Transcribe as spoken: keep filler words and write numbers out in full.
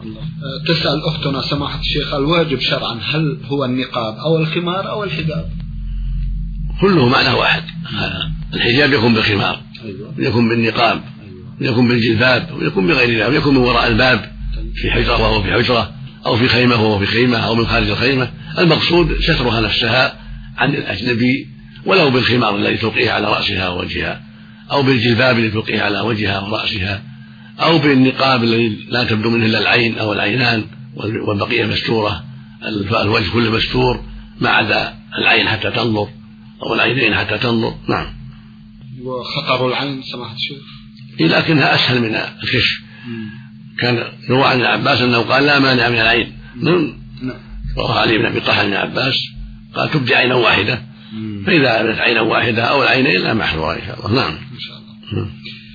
الله. تسأل أختنا سماحة الشيخ الواجب شرعا هل هو النقاب أو الخمار أو الحجاب؟ كله معنى واحد. الحجاب يكون بالخمار، أيوة. يكون بالنقاب، أيوة. يكون بالجلباب، ويكون بغير ذلك، يكون من وراء الباب في حجرة وهو في حجرة، أو في خيمة وهو في خيمة، أو من خارج الخيمة. المقصود سترها نفسها عن الأجنبي، ولو بالخمار الذي تلقيه على رأسها ووجهها، أو بالجلباب الذي تلقيه على وجهها ورأسها، أو بالنقاب الذي لا تبدو منه إلا العين أو العينان والبقية مستورة، الوجه كله مستور ما عدا العين حتى تنظر أو العينين حتى تنظر. نعم. وخطر العين سماحة الشيخ لكنها أسهل من الكشف. كان يروى عن ابن عباس أنه قال لا مانع من العين. نعم. رواه علي بن أبي طلحة عن عباس قال تبدي عينا واحدة، فإذا أبدت عينا واحدة أو العينين لا محذور إن شاء الله. نعم إن شاء الله.